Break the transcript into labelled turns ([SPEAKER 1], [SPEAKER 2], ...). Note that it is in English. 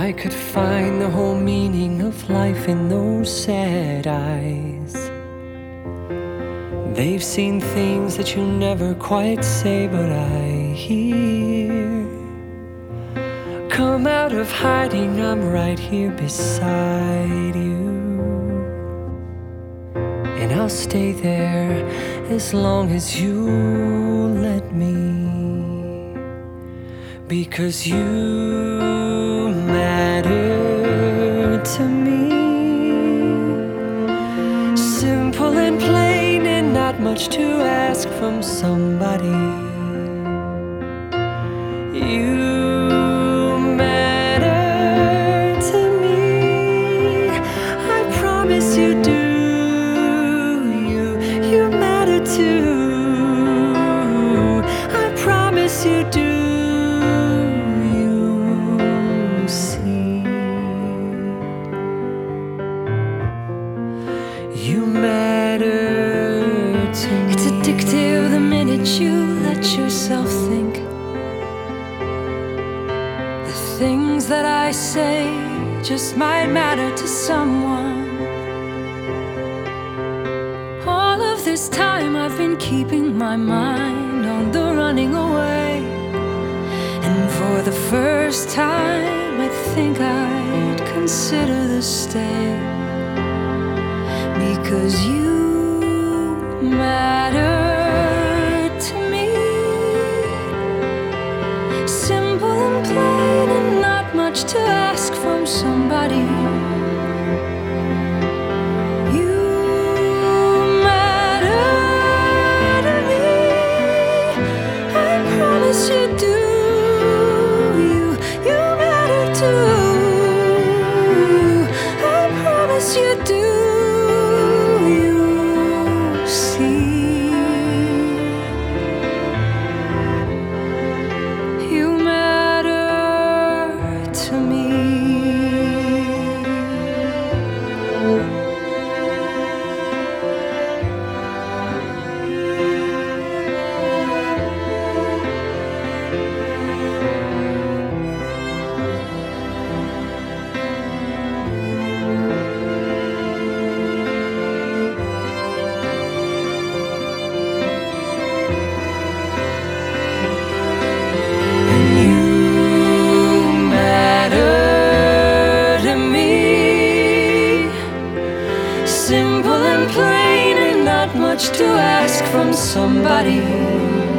[SPEAKER 1] I could find the whole meaning of life in those sad eyes. They've seen things that you'll never quite say, but I hear. Come out of hiding, I'm right here beside you. And I'll stay there as long as you let me. Because you matter to me. Simple and plain and not much to ask from somebody. You matter to me. I promise you do. You matter too. I promise you do. You matter to me. It's addictive the minute you let yourself think. The things that I say just might matter to someone. All of this time I've been keeping my mind on the running away. And for the first time I think I'd consider the stay. Because you matter to me. Simple and plain and not much to ask from somebody. You matter to me. I promise you do. You matter too. I promise you do. Simple and plain and not much to ask from somebody.